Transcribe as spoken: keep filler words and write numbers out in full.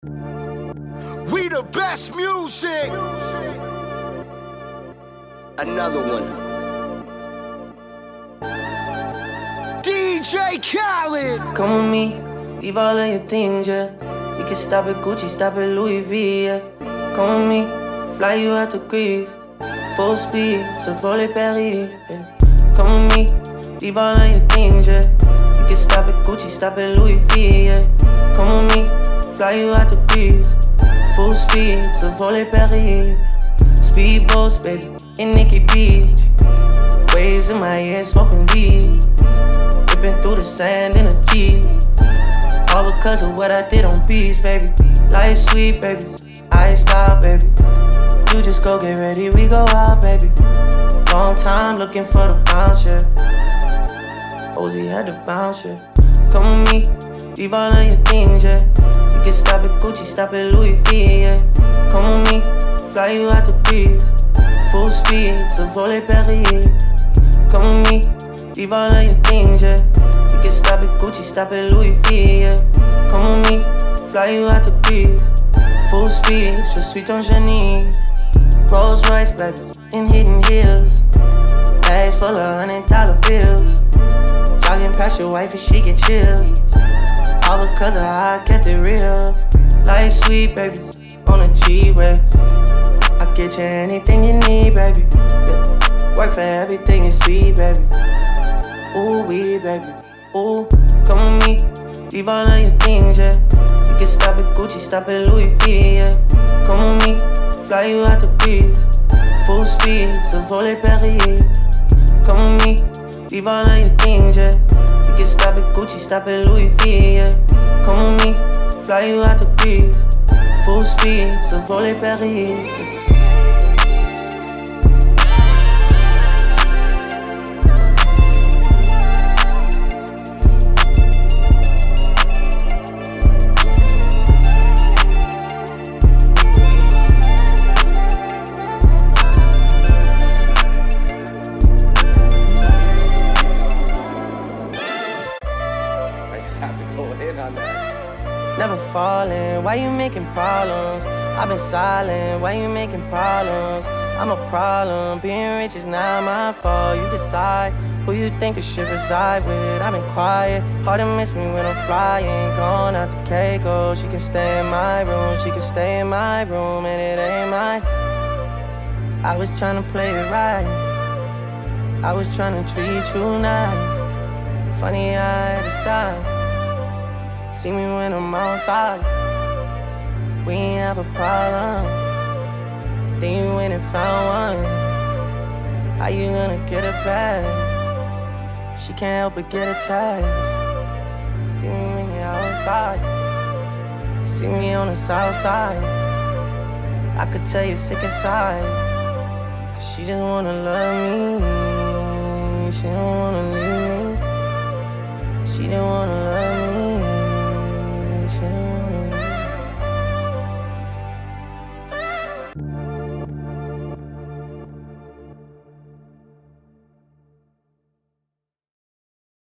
We the best music. Another one. D J Khaled. Come with me, leave all of your things, yeah. You can stop at Gucci, stop at Louis V, yeah. Come with me, fly you out to Greece. Full speed, so volley Paris, yeah. Come with me, leave all of your things, yeah. You can stop at Gucci, stop at Louis V, yeah. Come with me, fly you out to Greece. Full speed, so volley Paris. Speedboats, baby, in Nikki Beach. Waves in my ear, smoking weed. Ripping through the sand in a Jeep. All because of what I did on beats, baby. Life sweet, baby. I stop, baby. You just go get ready, we go out, baby. Long time looking for the bounce, yeah. Ozzy had to bounce, yeah. Come with me, leave all of your things, yeah. You can stop at Gucci, stop at Louis V, yeah. Come with me, fly you out to Greece. Full speed, so volley Paris. Come with me, leave all of your things, yeah. You can stop at Gucci, stop at Louis V, yeah. Come with me, fly you out to Greece. Full speed, je suis ton génie. Rolls Royce, baby, in hidden hills. Bags full of hundred dollar bills. Jogging past your wife and she get chilled. All because of how I kept it real. Life sweet, baby, on a G-Way. I get you anything you need, baby, yeah. Work for everything you see, baby. Ooh, we, baby, ooh. Come with me, leave all of your things, yeah. You can stop at Gucci, stop at Louis V, yeah. Come with me, fly you out to Greece. Full speed, so volley Paris. Come with me, leave all of your things, yeah. You can stop at Gucci, stop at Louis V, yeah. Come with me, fly you out to Greece. Full speed, so volley Paris. Never falling, why you making problems? I've been silent, why you making problems? I'm a problem, being rich is not my fault. You decide who you think the shit reside with. I've been quiet, hard to miss me when I'm flying. Gone out to Keiko, she can stay in my room. She can stay in my room and it ain't mine. I was tryna play it right, I was tryna treat you nice. Funny I had to stop. See me when I'm outside, we ain't have a problem. Then you went and found one. How you gonna get it back? She can't help but get attached. See me when you're outside, see me on the south side. I could tell you're sick inside, cause she just wanna love me. She don't wanna leave me. She don't wanna love me.